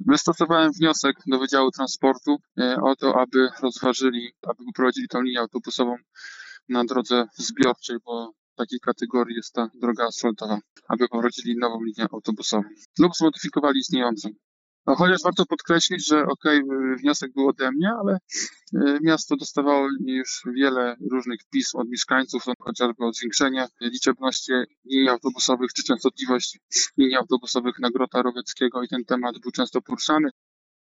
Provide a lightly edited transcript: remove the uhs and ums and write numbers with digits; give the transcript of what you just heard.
Wystosowałem wniosek do Wydziału Transportu o to, aby rozważyli, aby poprowadzili tą linię autobusową na drodze zbiorczej, bo w takiej kategorii jest ta droga asfaltowa, aby poprowadzili nową linię autobusową lub zmodyfikowali istniejącą. No, chociaż warto podkreślić, że wniosek był ode mnie, ale miasto dostawało już wiele różnych pism od mieszkańców, chociażby o zwiększenie liczebności linii autobusowych czy częstotliwość linii autobusowych na Grota Roweckiego i ten temat był często poruszany.